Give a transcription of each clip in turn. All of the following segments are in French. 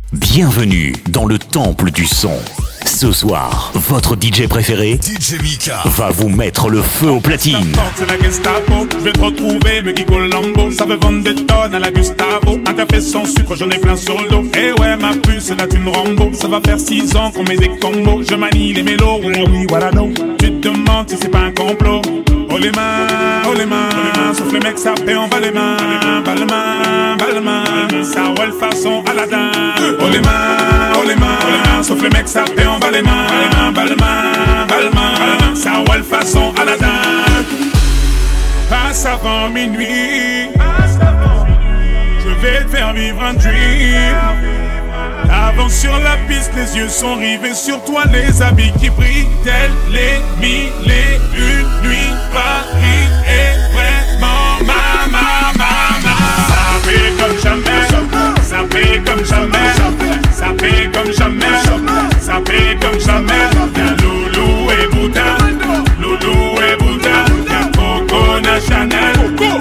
Bienvenue dans le temple du son. Ce soir, votre DJ préféré, DJ Mika, va vous mettre le feu aux platines. C'est la Gestapo, je vais te retrouver, me Guigo Lambo. Ça veut vendre des tonnes à la Gustavo. Un café sans sucre, j'en ai plein sur le dos. Eh ouais, ma puce, c'est la thune Rambo. Ça va faire 6 ans qu'on met des combos. Je manie les mélos, oui, voilà, non. Tu te demandes si c'est pas un complot. Oh les mains, sauf les mecs, ça fait, on va les mains. Bas les mains, ça roule façon Aladdin. Oh les mains, sauf les mecs, ça fait, on va les mains. Bas les mains, ça roule façon Aladdin. Passe avant minuit, je vais te faire vivre un dream. Avance sur la piste, les yeux sont rivés sur toi, les habits qui brillent, tels les mille et une nuits. Paris est vraiment ça fait comme jamais, ça fait comme jamais, ça fait comme jamais, ça fait comme jamais. Y'a Loulou et Bouddha, y'a Coco Chanel,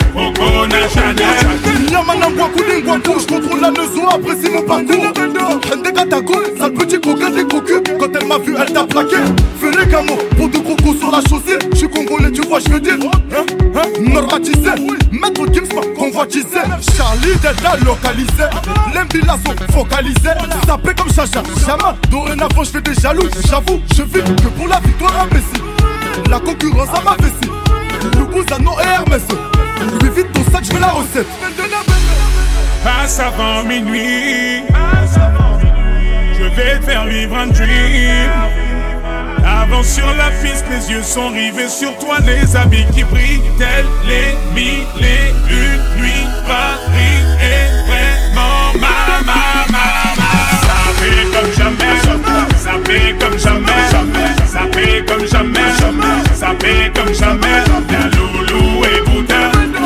Yamana Wakou, je contrôle la nezo, apprécie mon parcours. Ndega Tago, sale petit coquin des cocus. Quand elle m'a vu, elle t'a plaqué. Fais les camos pour deux crocos sur la chaussée. J'suis congolais, tu vois, j'veux dire. Normatisé, maître Gims, convoitisé. Charlie Delta localisé. L'embila sont focalisés. Ça paie comme Chacha, jamais. Dorénavant, j'fais des jaloux. J'avoue, je vis que pour la victoire imbécile. La concurrence à ma vessie. Le Bouzano et Hermès. Lui vite ton sac, j'veux la recette. Passe avant minuit, je vais te faire vivre un dream. Avance sur la piste, les yeux sont rivés sur toi, les habits qui brillent, tels les mille et une nuits. Paris est vraiment ça fait comme jamais, ça fait comme jamais, ça fait comme jamais, ça fait comme jamais. Y'a Loulou et Bouddha,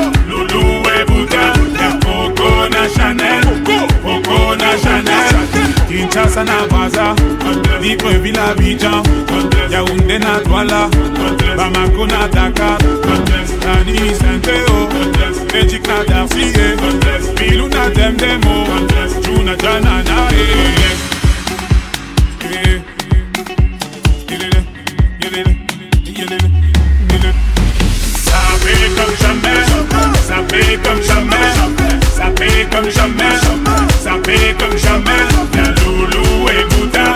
Chanel, Coco Chanel, Kinshasa na Braza, Libreville à Abidjan, Yaoundé na Douala, Bamako na Dakar, Tani Saint-Théo, Magic na Darcy, Pilou na Demdemo, Juna Jana na Ça fait comme jamais, ça fait comme jamais. Ça fait comme jamais, ça fait comme jamais. Y'a Loulou et Bouddha,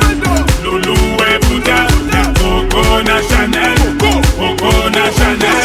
y'a Coco Chanel, Chanel.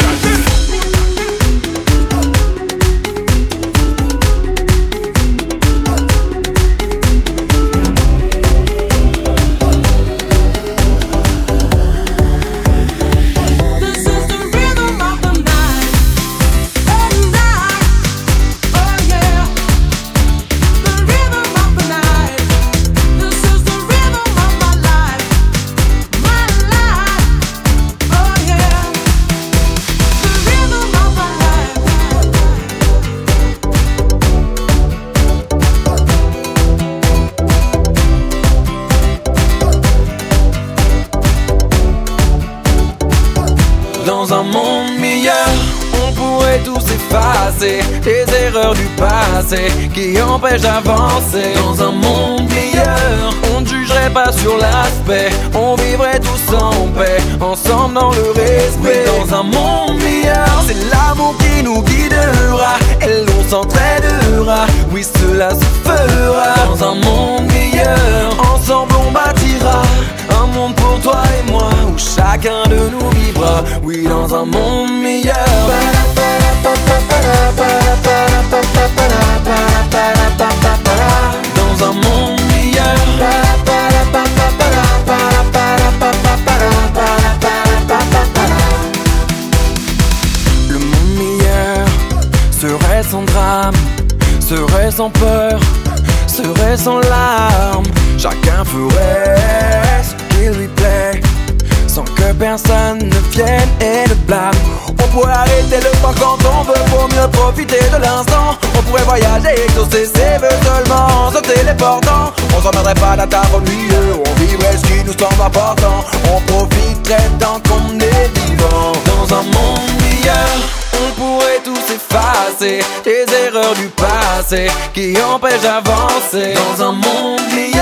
Dans un monde meilleur, on pourrait tous effacer les erreurs du passé qui empêchent d'avancer. Dans un monde meilleur, on ne jugerait pas sur l'aspect, on vivrait tous en paix, ensemble dans le respect. Dans un monde meilleur, c'est l'amour qui nous guidera et l'on s'entraidera, oui cela se fera. Dans un monde meilleur, ensemble on bâtira un monde pour toi et moi où chacun de nous vivra, oui dans un monde meilleur. Dans un monde meilleur. Le monde meilleur serait sans drame, serait sans peur, serait sans larmes. Chacun ferait ce qu'il lui plaît, sans que personne ne vienne et ne blâme. On pourrait arrêter le temps quand on veut pour mieux profiter de l'instant. On pourrait voyager, exaucer ses vœux seulement, se téléportant. On s'emmènerait pas d'un table ennuyeux, on vivrait ce qui nous semble important. On profiterait tant qu'on est vivant. Dans un monde meilleur, on pourrait tous effacer les erreurs du passé qui empêchent d'avancer. Dans un monde meilleur,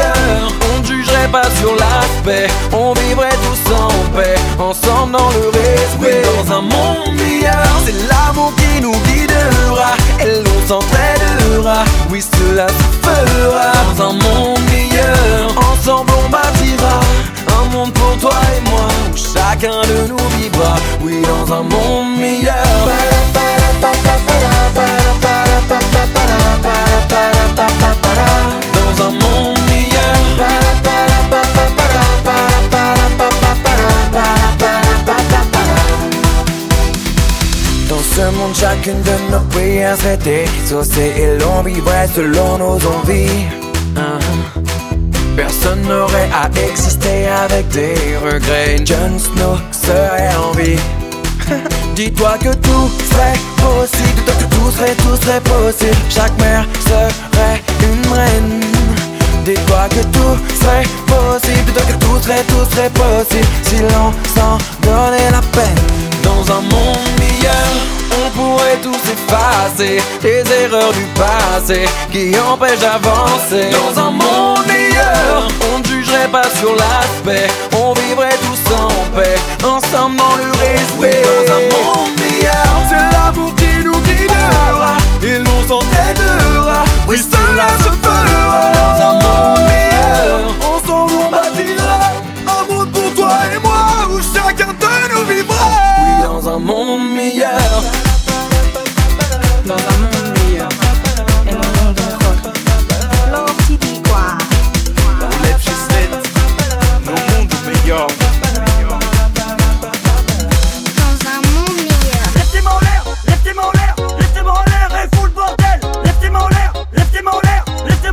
pas sur l'aspect, on vivrait tous en paix, ensemble dans le respect. Dans un monde meilleur, c'est l'amour qui nous guidera, et l'on s'entraidera, oui cela se fera. Dans un monde meilleur, ensemble on bâtira un monde pour toi et moi, où chacun de nous vivra, oui dans un monde meilleur. Dans un monde meilleur. Dans ce monde, chacune de nos prières serait exaucée et l'on vivrait selon nos envies. Personne n'aurait à exister avec des regrets. Jon Snow serait en vie. Dis-toi que tout serait possible, dis-toi que tout serait possible. Chaque mère serait une reine. Dis-toi que tout serait possible, dis-toi que tout serait possible, si l'on s'en donnait la peine. Dans un monde meilleur, on pourrait tous effacer les erreurs du passé qui empêchent d'avancer. Dans un monde meilleur, on ne jugerait pas sur l'aspect, on vivrait tous en paix, ensemble dans le respect. Dans un monde meilleur, c'est l'amour qui nous guidera, et l'on s'entraidera, oui cela se fera. Dans un monde meilleur, ensemble on bâtira un monde pour toi et moi, où chacun de nous vivra, oui dans un monde meilleur. Dans un monde meilleur, et le monde de rock. L'or qui dit quoi? Let's just let no mundo meilleur. Dans un monde meilleur. Lève tes mains en l'air, lève tes mains en l'air, lève tes mains en l'air et fous le bordel. Lève tes mains en l'air, lève tes mains en l'air, lève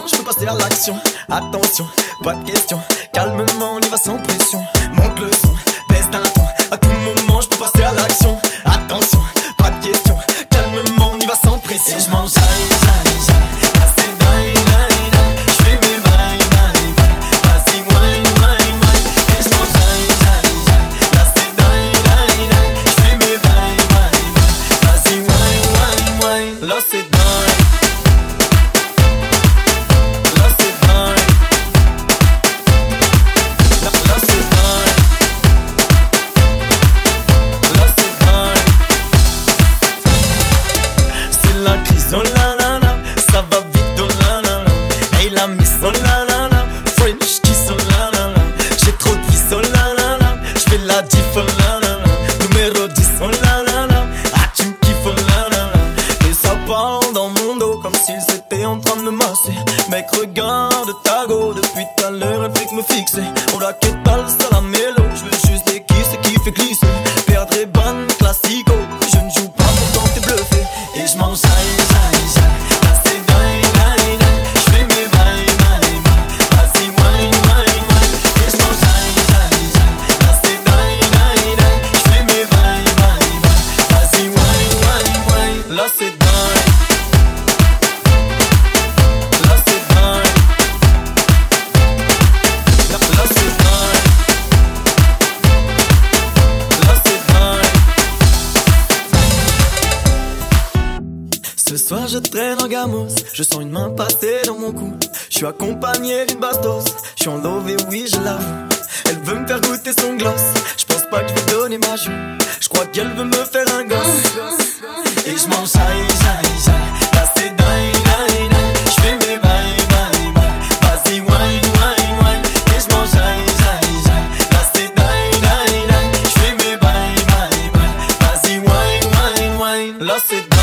je peux passer à l'action. Attention, pas de question, calmement, on y va sans pression. Monte le son, baisse d'un ton, à tout moment, je peux passer à l'action. Attention, pas de question, calmement, on y va sans pression. Et je mange mec, regarde ta go. Depuis tout à l'heure, elle fait que me fixer. On la quête pas le seul à mélo. Je veux juste des kisses qui fait glisser. Perdre est bonne, classico. Je ne joue pas pourtant t'es bluffé. Et je mange je traîne en gamos, je sens une main passer dans mon cou. Je suis accompagné d'une bastos, je suis en love et oui je l'avoue. Elle veut me faire goûter son gloss, je pense pas que je vais donner ma joue. Je crois qu'elle veut me faire un gosse. Et je mange là c'est dingue, je fais mes bye. Vas-y wine. Et je mange là c'est dingue, je fais mes bye. Vas-y wine. Là c'est dingue.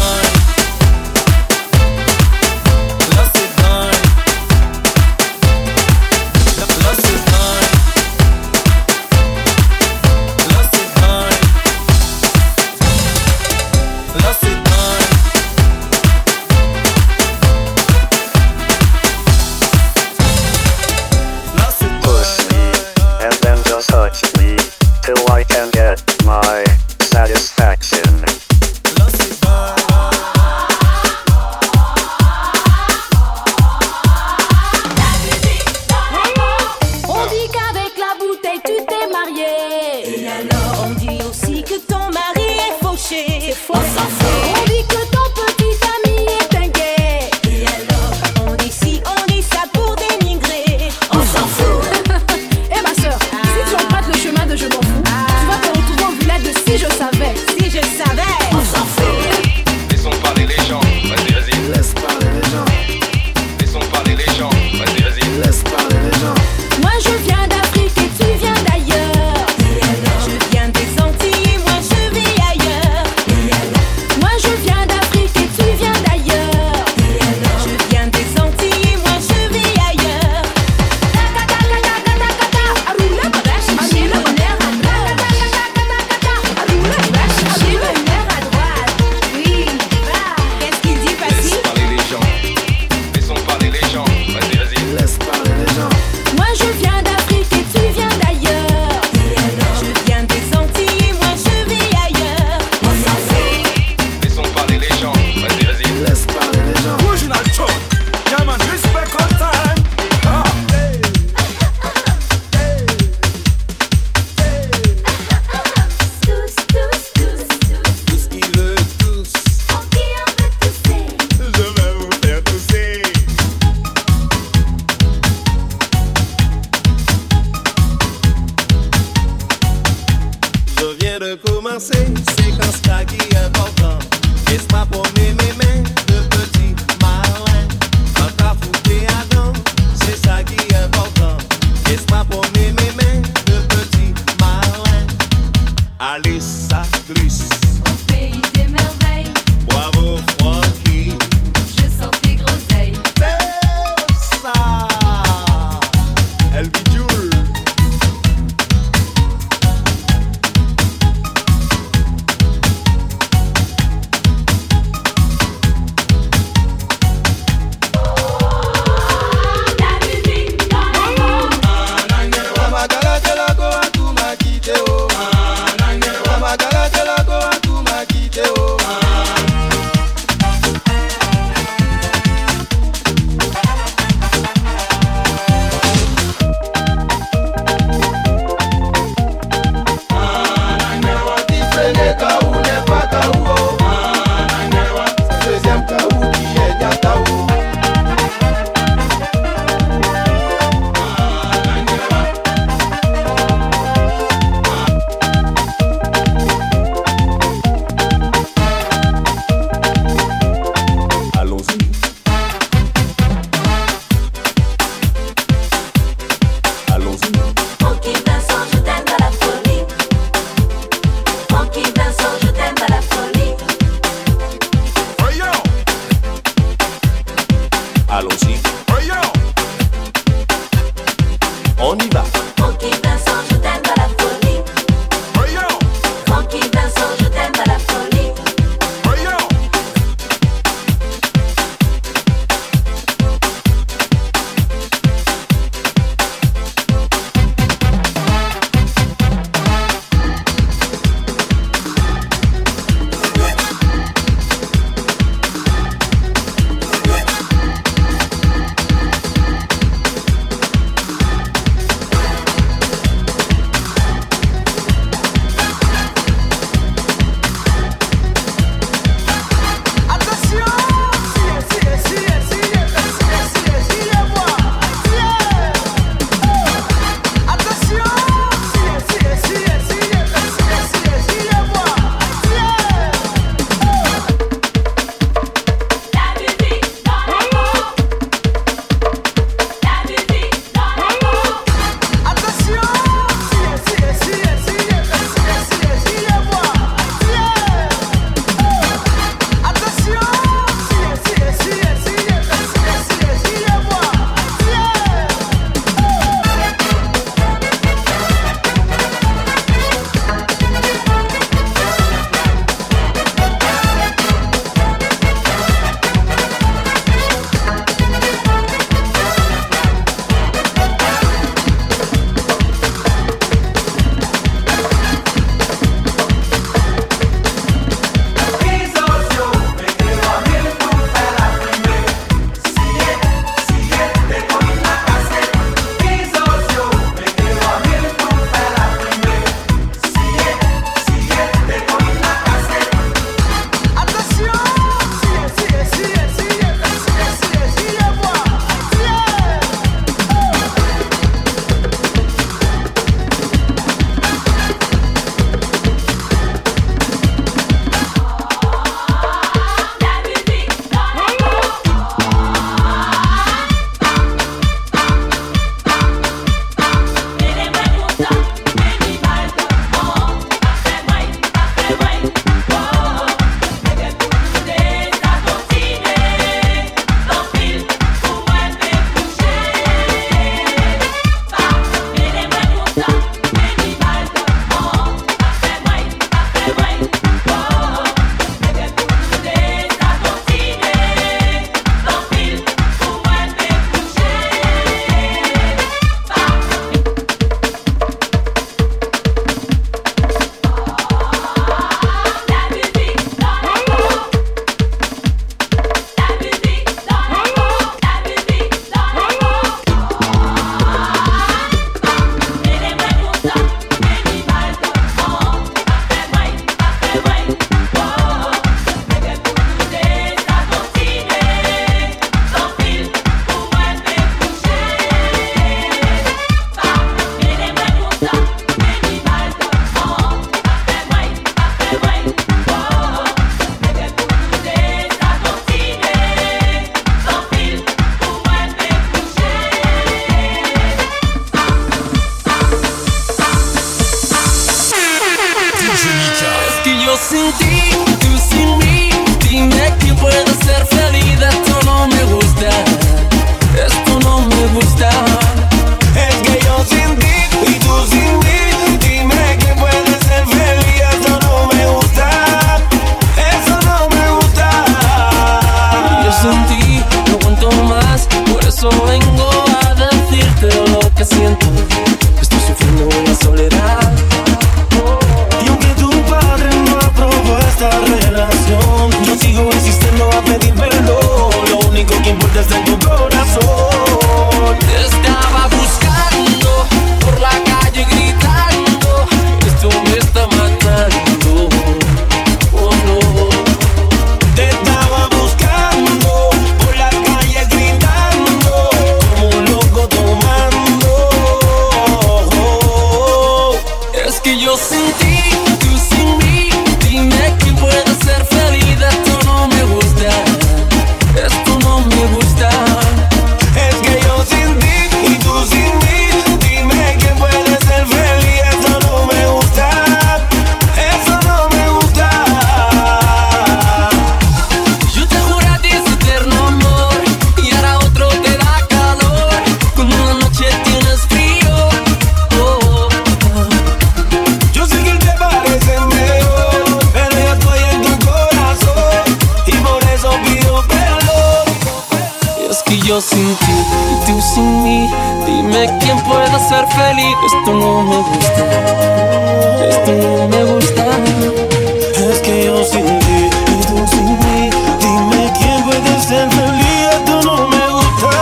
ser feliz. Esto no me gusta, esto no me gusta. Es que yo sin ti y tú sin mí. Dime quién puede ser feliz. Esto no me gusta.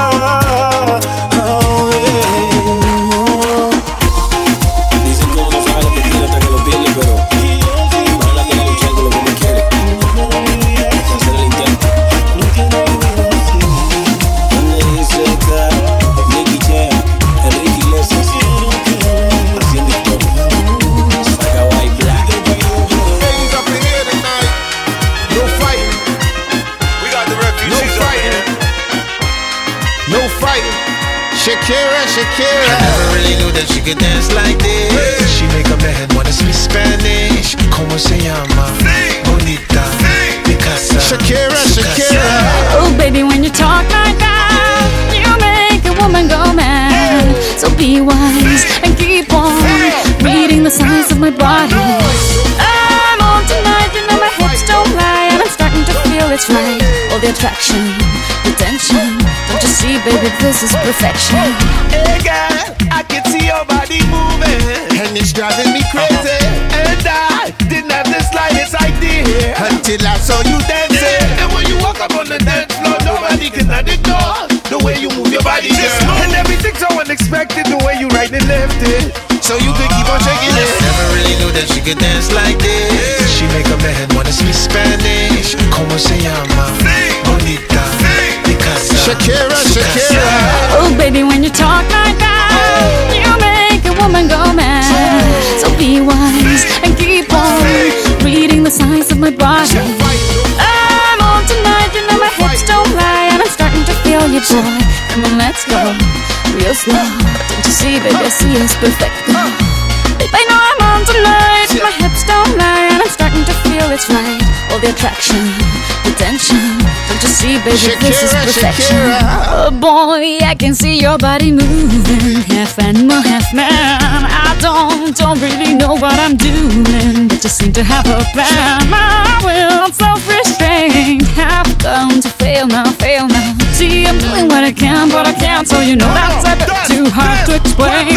Dicen que uno sabe lo que quiere hasta que lo pierde, pero vale la pena luchar con lo que uno quiere. Hacer el intento. Andy Seca, Nicky Jam, Enrique Iglesias, haciendo historia. Saca White Black. Ladies up in here tonight. No fighting. We got the refugees up in here. No fighting. Shakira, Shakira. I never really knew that she could dance like this. She make a man wanna speak Spanish. ¿Cómo se llama? Bonita, Picasa, Shakira, Shakira. Oh baby, when you talk like that, you make a woman go mad. So be wise and keep on reading the signs of my body. I'm on tonight, you know my hips don't lie, and I'm starting to feel it's right. All the attraction, the tension. Don't you see, baby, this is perfection. Hey girl, I can see your body moving, And it's driving me crazy. and I didn't have the slightest idea Until I saw you dancing. And when you walk up on the dance floor, nobody can ignore the way you move your body, girl. And everything's so unexpected, the way you right and left it. So you could keep on shaking it. Never really knew that she could dance like this. She make a man wanna speak Spanish. ¿Cómo se llama? Bonita, Picasa, Shakira, Shakira. Oh baby, when you talk like that, you make a woman go mad. So be wise and keep on reading the signs of my body. I'm on tonight, you know my hips don't lie, and I'm starting to feel you, boy. Come on, let's go, real slow. Don't you see, baby, I see it's perfect. Babe, I know I'm on tonight, my hips don't lie, and I'm starting to feel it's right. All the attraction, the tension. Don't you see, baby, this is Shakira, perfection. Shakira. Oh boy, I can see your body moving, half animal, half man. I don't really know what I'm doing, but just seem to have a plan. My will, self-restraint, have come to fail now, fail now. See, I'm doing what I can, but I can't, so you know that's a bit too hard to explain.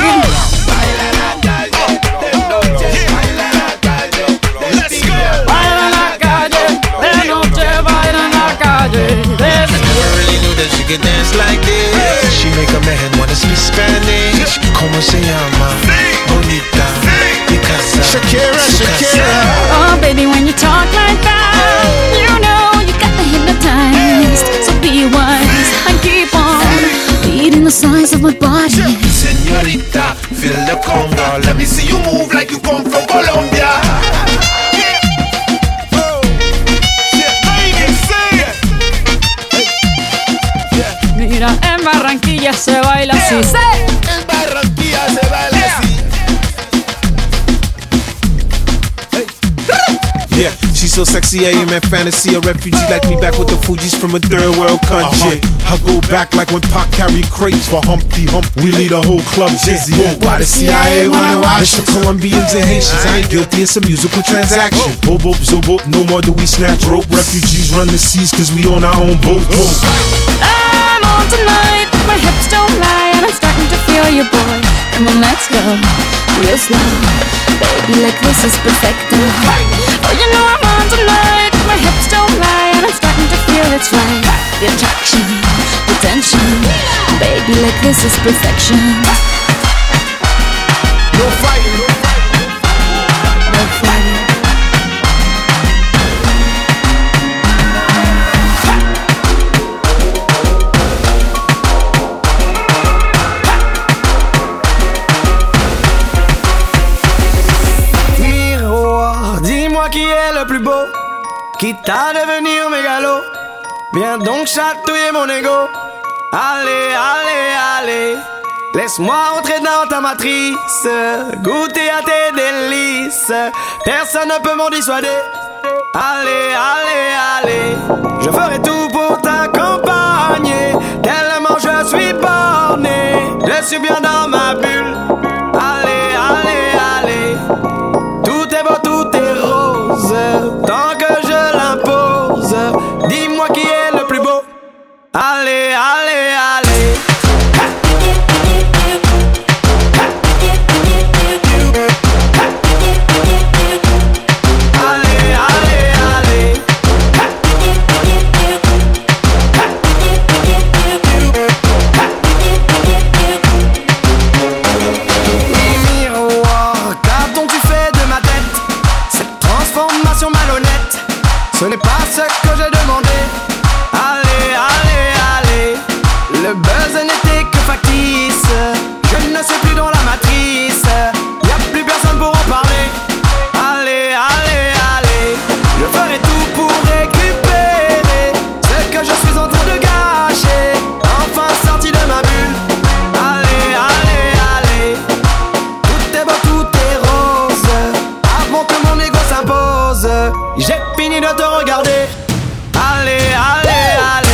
Let's go. Baila la calle, de noche baila la calle. Never really knew that she could dance like this. She make a man wanna speak Spanish. ¿Cómo se llama? Bonita, Picasa, Shakira, Shakira. Oh baby, when you talk like that, you know you got me hypnotized. So be wise and keep on reading the signs of my body. Señorita, feel the conga. Let me see you move like you come from Colombia. Mira, en Barranquilla se baila así. En Barranquilla se baila así. Yeah, she's so sexy, I am in fantasy. A refugee like me back with the Fugees from a third world country. I go back like when Pac carried crates for Humpty Hump. We lead a whole club dizzy. Why the CIA wanna watch the Colombians and Haitians? I ain't guilty, it's a musical transaction. Bobo, zobo, no more do we snatch rope. Refugees run the seas cause we own our own boat. I'm on tonight, my hips don't lie, and I'm starting to feel you, boy. Come on, let's go, real slow. Baby, like this is perfect. Oh, you know I'm on tonight, my hips don't lie, and I'm starting to feel it's right. The attraction, the tension. Baby, like this is perfection. No fighting. No fighting. Dis-moi qui est le plus beau, quitte à devenir mégalo. Viens donc chatouiller mon ego. Allez, allez, allez. Laisse-moi entrer dans ta matrice, goûter à tes délices. Personne ne peut m'en dissuader. Allez, allez, allez. Je ferai tout pour t'accompagner, tellement je suis borné. Je suis bien dans ma bulle. Allez, allez, allez. Tout est beau, tout est rose, tant que je l'impose. Dis-moi qui est le plus beau. Allez, allez, allez. Ce n'est pas ce que j'ai demandé. Allez, allez, allez. Le buzz n'était que factice. Je ne suis plus dans la matrice. Y'a plus personne pour en parler. Allez, allez, allez. Je ferai tout pour récupérer ce que je suis en train de gâcher. Enfin sorti de ma bulle. Allez, allez, allez. Tout est beau, tout est rose. Avant que mon ego s'impose. J'ai fini de te regarder. Allez, allez, allez.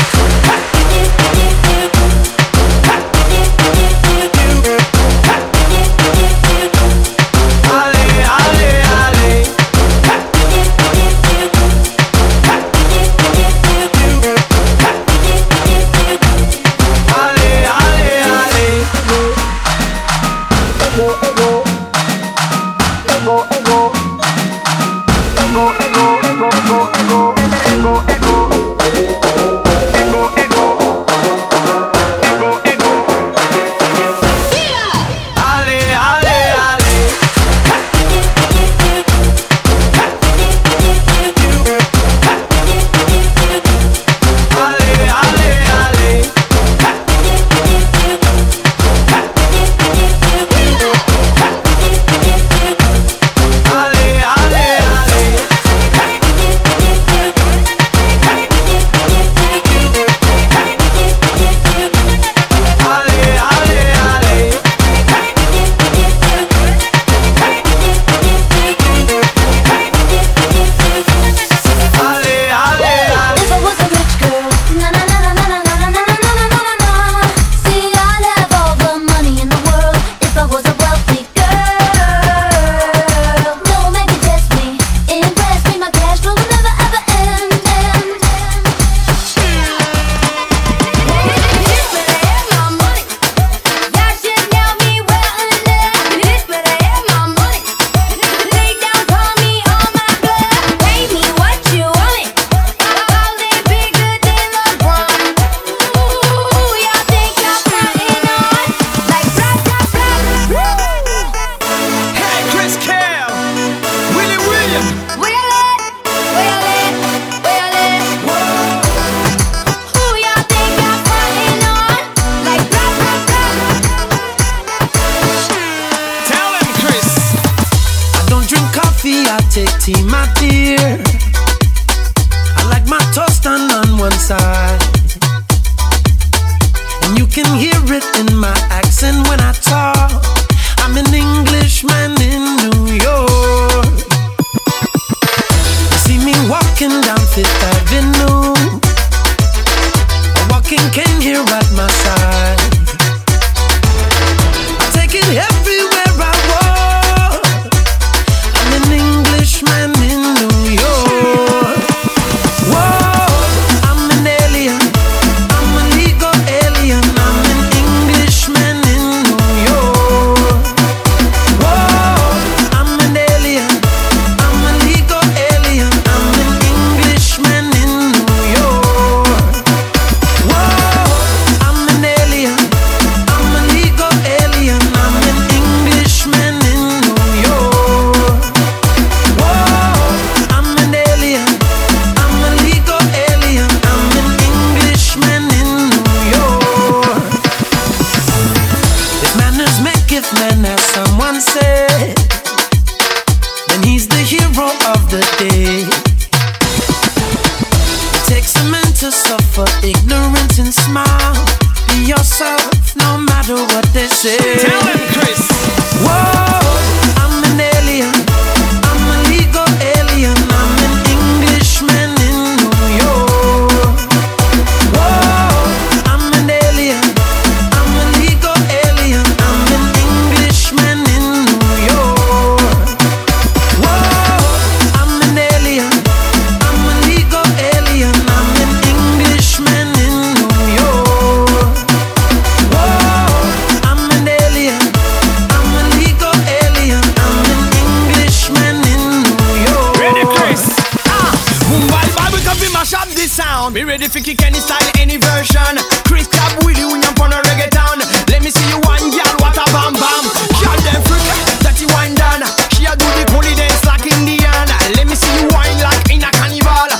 sound. Be ready for kick any style, any version. Chris Club, Willie, when you're on a reggaeton. Let me see you one girl, what a bam bam. Girl, them freak, dirty wine done. She a do the holy dance like Indian. Let me see you wine like in a carnival.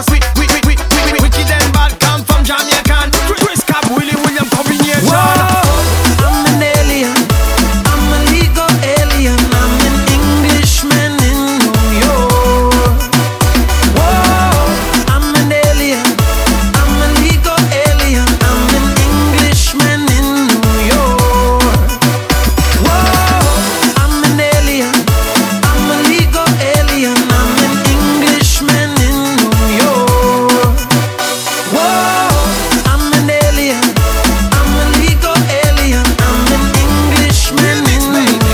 boss. Wicked and bad, come from Jamaican. Chris Cab, Willie William combination. I'm an alien, I'm a legal alien, I'm an Englishman in New York. Whoa, I'm an alien, I'm a legal alien, I'm an Englishman in New York. Whoa, I'm an alien, I'm a legal alien, I'm an Englishman in New York. Whoa, I'm an alien, I'm a legal alien, I'm an Englishman in New York.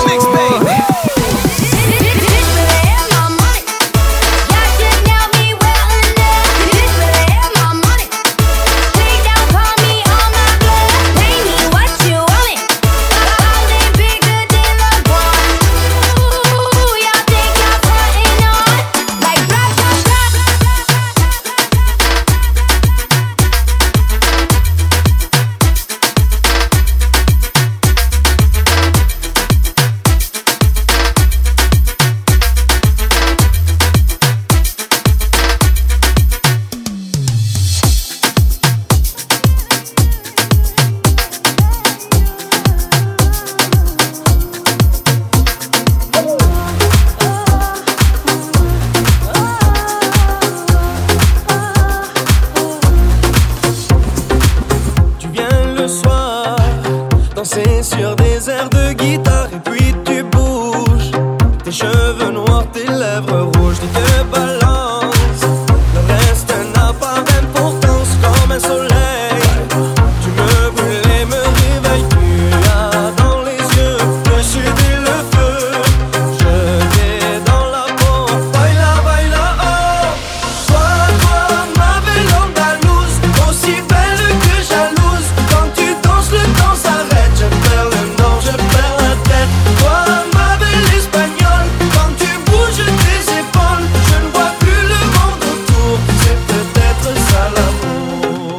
Tu viens le soir, danser sur des airs de guitare et puis tu bouges. Tes cheveux noirs, tes lèvres rouges, tu te balances. Le reste n'a pas d'importance comme un soleil. Tu me brûles et me réveilles, tu as dans les yeux le sud et le feu. Je t'ai dans la peau, baila, baila, oh. Toi, ma belle andalouse, aussi belle que jalouse. Quand tu danses, le temps s'arrête. Je perds le nord, je perds la tête. Toi, ma belle espagnole, quand tu bouges tes épaules, je ne vois plus le monde autour. C'est peut-être ça l'amour.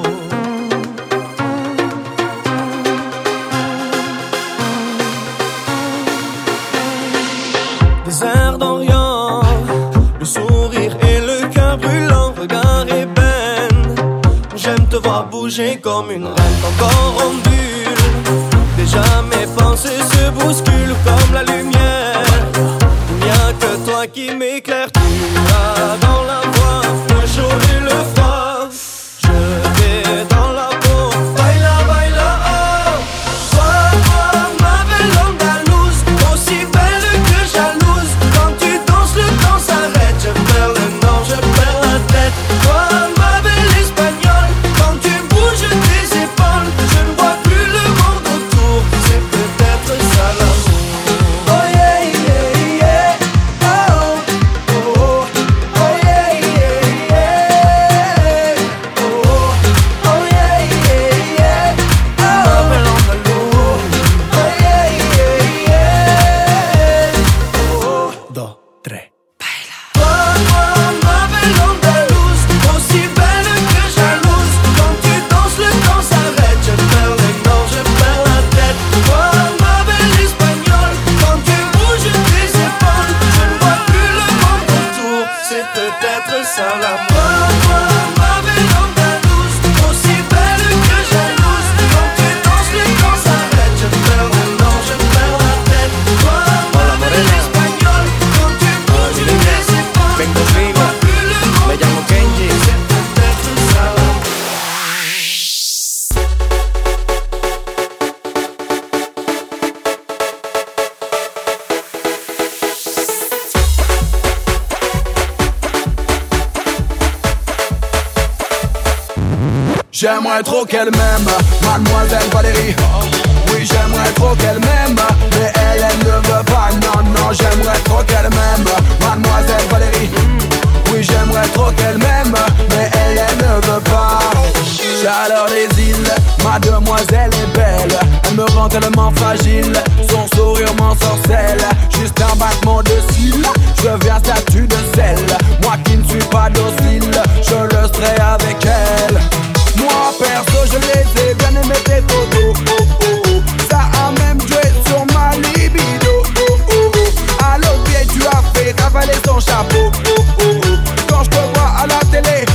Des airs d'Orient, le sourire et le cœur brûlant, regard ébène. J'aime te voir bouger comme une reine, ton corps ondule. Déjà mes pensées se bousculent comme la lumière. Il n'y a que toi qui m'éclaire, tu as dans la voix le chaud et le froid. Je vais dans la peau, baila, baila, oh. Toi, ma belle andalouse, aussi belle que jalouse. Quand tu danses, le temps s'arrête. Je perds le nord, je perds la tête. Toi, ma belle espagnole, quand tu bouges tes épaules, je ne vois plus le monde autour. C'est peut-être ça l'amour. Oh yeah, yeah, yeah. Oh, oh, oh. Oh yeah, yeah, yeah. Oh, oh yeah, yeah, yeah. Ma belle andalouse. Oh yeah, yeah, yeah. Oh, dos, tres. Toi, ma belle andalouse, aussi belle que jalouse. Quand tu danses, le temps s'arrête. Je perds les nord, je perds la tête. Toi, ma belle espagnole, quand tu bouges tes épaules, je ne vois plus le monde autour. C'est peut-être ça l'amour. Toi, ma belle andalouse, aussi belle que jalouse. Quand tu danses, le temps s'arrête. Je perds le nord, je perds la tête. Toi, ma belle espagnole, quand tu bouges tes épaules, Vengo je ne vois plus le monde. Me llamo Kenji. C'est peut-être ça l'amour. J'aimerais trop qu'elle m'aime, mademoiselle Valérie. Oui, j'aimerais trop qu'elle m'aime, mais elle ne veut pas. Non, non, j'aimerais trop qu'elle m'aime, mademoiselle Valérie. Oui, j'aimerais trop qu'elle m'aime, mais elle ne veut pas. Chaleur des îles, ma demoiselle est belle. Elle me rend tellement fragile, son sourire m'ensorcelle. Juste un battement de cils, je viens statue de sel. Moi qui ne suis pas docile, je le serai avec elle. Moi perso je les ai bien aimé tes photos, oh, oh, oh. Ça a même joué sur ma libido, oh, oh, oh. À l'autre pied tu as fait ravaler son chapeau, oh, oh, oh. Quand je te vois à la télé,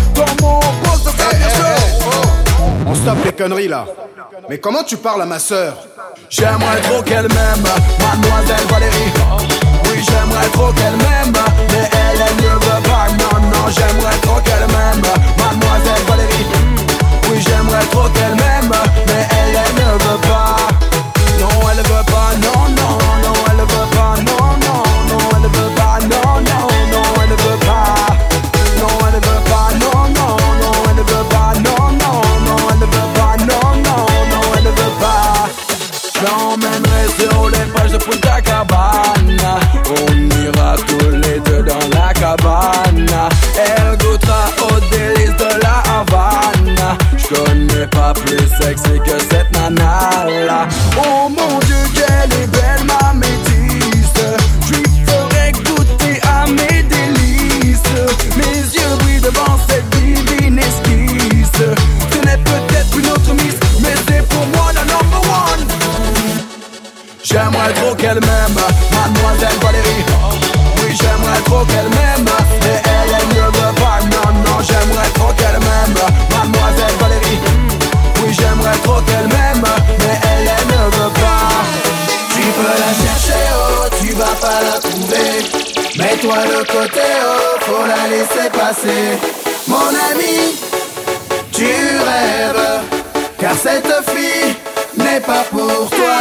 conneries là. Mais comment tu parles à ma sœur? J'aimerais trop qu'elle m'aime, mademoiselle Valérie. Oui, j'aimerais trop qu'elle m'aime, mais elle ne veut pas. Non, non, j'aimerais trop qu'elle m'aime, mademoiselle Valérie. Oui, j'aimerais trop qu'elle m'aime, mais elle ne veut pas. Non, elle veut pas, non, non, non, elle veut pas, non, non, non, elle veut pas, non, non, non, elle veut pas. Non, elle veut pas, non, non, non, elle veut pas, non, non, non, elle veut pas, non, non, non, elle veut pas. J'emmènerai sur les plages de Punta Cabana. On ira tous les deux dans la cabane. Elle goûtera aux délices de la Havane. J'connais pas plus sexy que cette nana là. Oh mon Dieu, qu'elle est belle ma métisse. J'lui ferai goûter à mes délices. Mes yeux brillent devant cette divine esquisse. Ce n'est peut-être une autre miss, mais c'est pour moi la number one. J'aimerais trop qu'elle m'aime, mademoiselle Valérie. Oui, j'aimerais trop qu'elle m'aime, mais elle ne veut pas. Non, non, j'aimerais trop qu'elle m'aime, mademoiselle Valérie. Oui, j'aimerais trop qu'elle m'aime, mais elle ne veut pas. Tu peux la chercher, oh, tu vas pas la trouver. Mets-toi de côté, oh, faut la laisser passer. Mon ami, tu rêves, car cette fille n'est pas pour toi.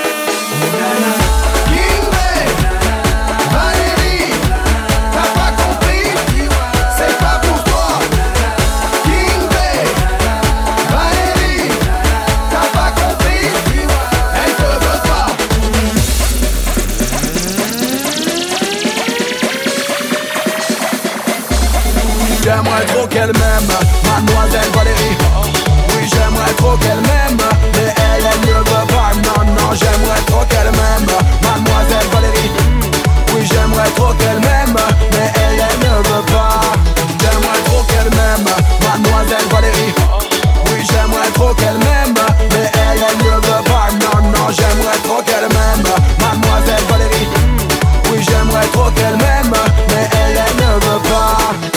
Kingway, Valérie, t'as pas compris, c'est pas pour toi. Kingway, Valérie, t'as pas compris, elle te veut pas. J'aimerais trop qu'elle m'aime, mademoiselle Valérie. Oui, j'aimerais trop qu'elle m'aime, mais elle ne veut pas. Non, non, j'aimerais trop qu'elle m'aime, mademoiselle Valérie. Oui, j'aimerais trop qu'elle m'aime, mais elle ne veut pas. J'aimerais trop qu'elle m'aime, mademoiselle Valérie. Oui, j'aimerais trop qu'elle m'aime, mais elle ne veut pas. Non, non, j'aimerais trop qu'elle m'aime, mademoiselle Valérie. Oui, j'aimerais trop qu'elle m'aime, mais elle ne veut pas.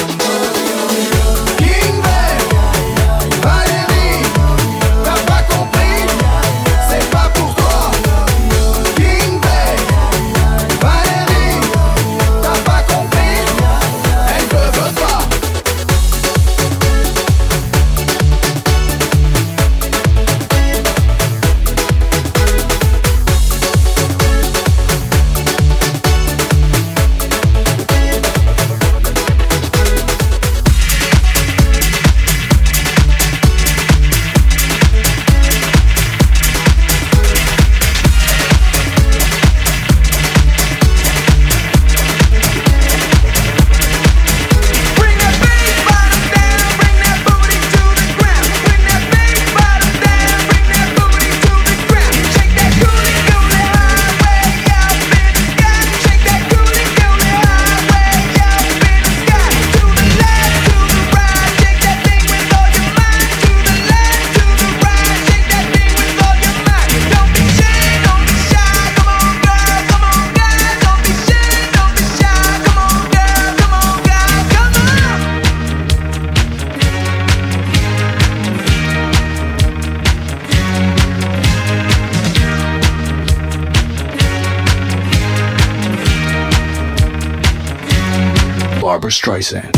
Barbra Streisand.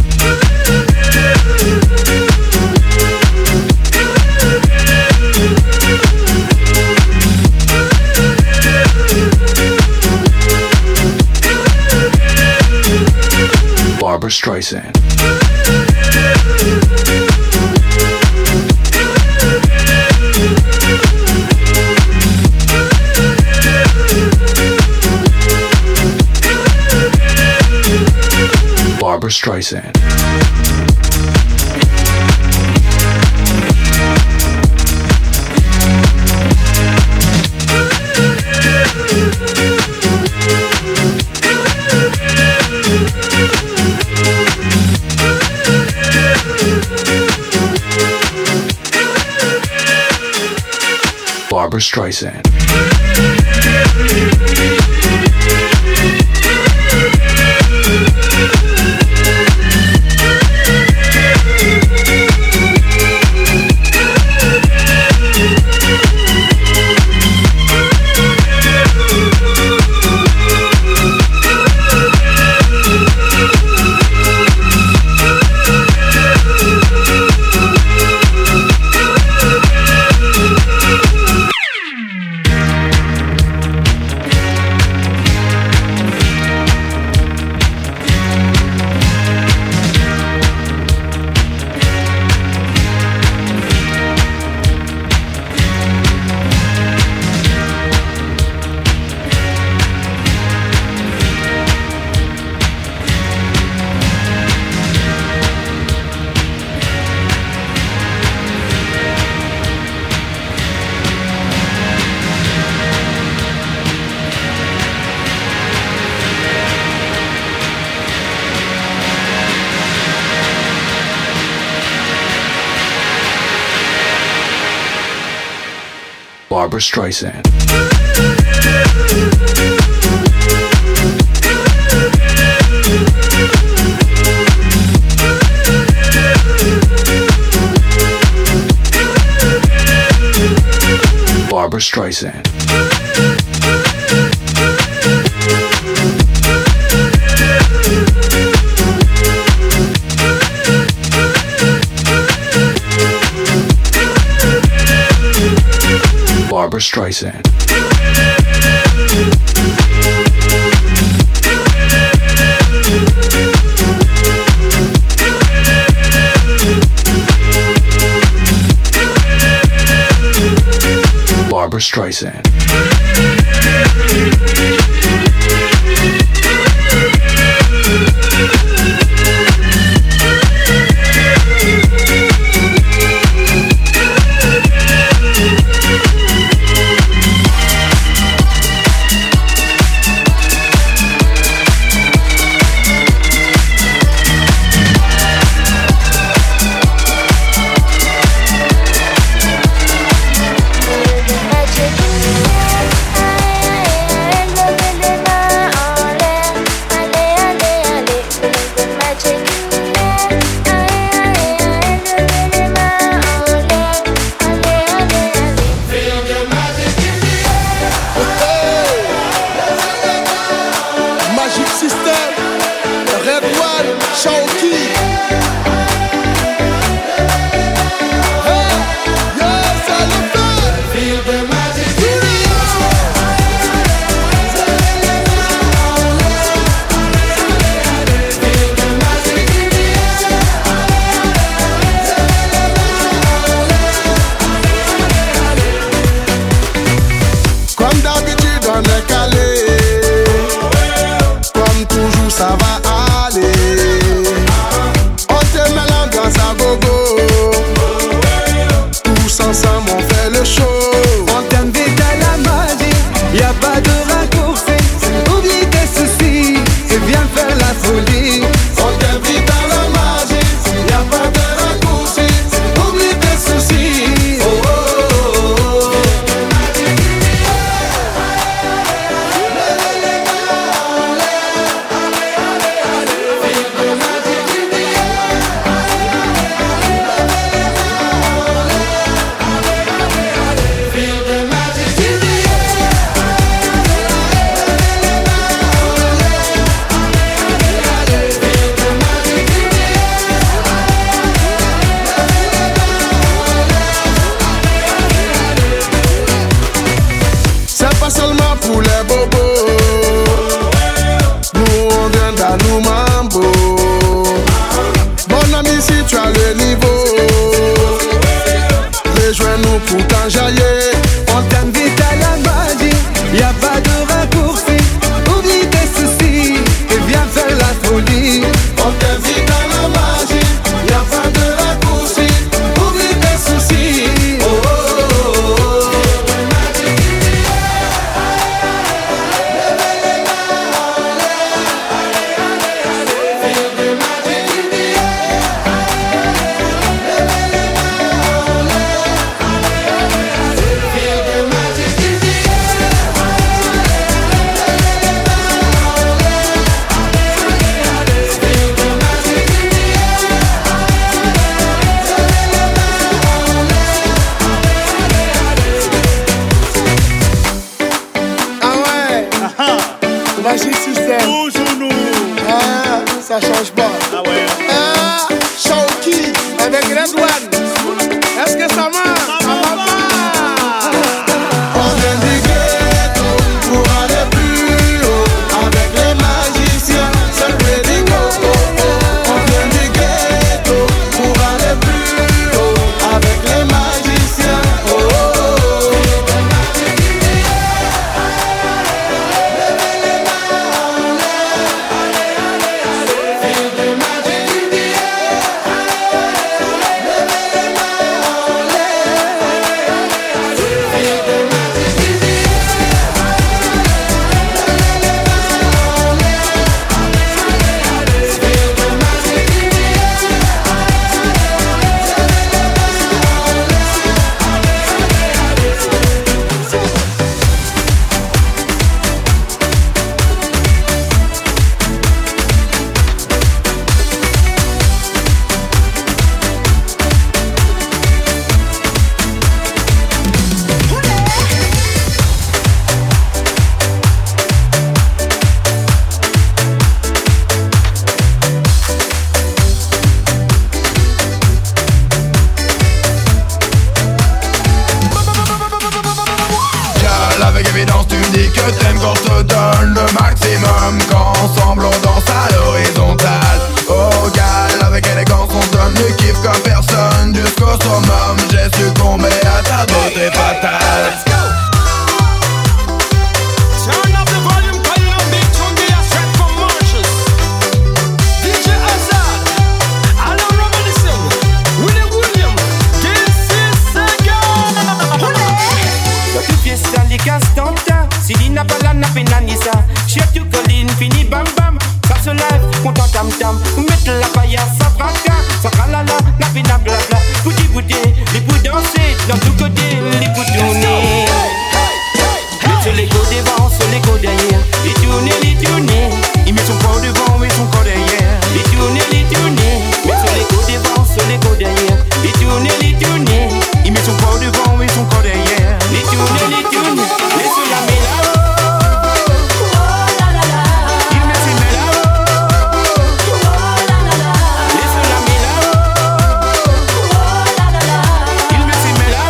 Barbra Streisand. Barbra Streisand. Barbra Streisand. Barbra Streisand. Barbra Streisand. Barbra Streisand. Barbra Streisand. kiffe comme personne jusqu'au summum. J'ai succombé à ta beauté fatale. Let's go. Turn up the volume, call you know big tune, they are straight from Marshalls. DJ Azad, Alan Robinson, William, this is Sega. Tu fiesta li castanta, si li n'a pas la nappe nanisa. Chef tu colline, fini bam bam. Casse live, content tam tam. Mettre la paillasse, ça braca, ça ralala, nappe na blabla. Bouti bouti, les pou danser, dans tout côté, les pou tourner. Sur les go devant, sur les go derrière. Les tourner. Il met son corps devant et son corps derrière. Les tourner. Mais sur les go devant, sur les go derrière. Les tourner. Il met son corps devant et son corps derrière. Les tourner. Les sur la méla. Il met ses méla. Les sur la méla. Il met ses méla.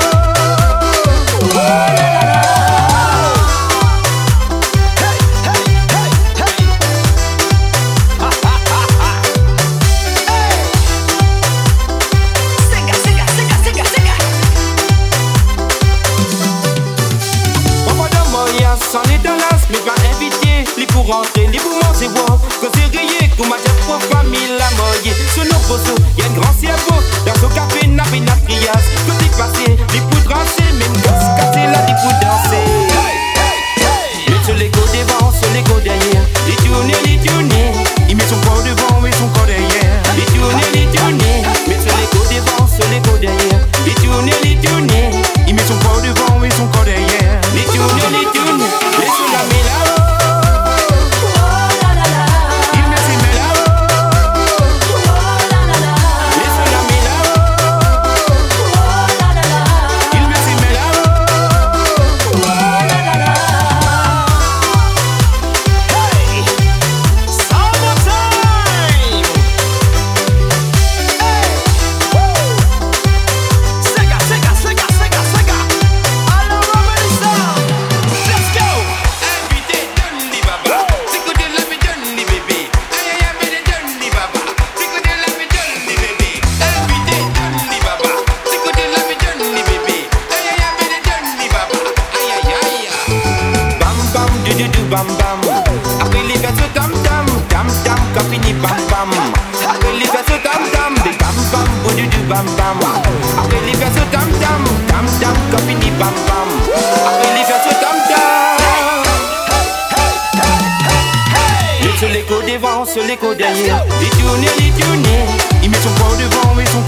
S'en est dans l'as, mais pas invité. Les pour rentrer, les pour manger, wow. Que c'est rayé, qu'on m'a dit pour famille la moyenne. Sur nos poteaux, y'a un grand cerveau. Dans son café, n'a pas une trias. Tout est passé, les pour danser. Même gosse cassé, là, les pour danser. Mais sur les go devant, sur les go derrière. Les tourner. Il met son corps devant et son corps derrière. Les tourner. Mais sur les go devant, sur les go derrière. Les tourner. Il met son corps devant et son corps derrière. Les tourner. Les sur la méla. Il met ses méla. Les sur la méla. Il met ses méla. Hey, summertime. Hey, woo. Sega. Alan Robinson. Let's go. Invité Johnny Baba. C'est que de la vie Johnny bébé. Aïe aïe aïe Johnny Baba. C'est que de la vie Johnny bébé. Invité Johnny Baba. C'est que de la vie Johnny bébé. Aïe aïe aïe Johnny Baba. Aïe aïe aïe. Bam bam du bam bam. Après les verses tam tam kapini bam bam. Après les verses tam tam des bam bam du bam bam. Après les verses tam tam kapini bam bam. Après les verses tam sur les go devant, sur les go derrière. Les tourner. Il met son corps devant et son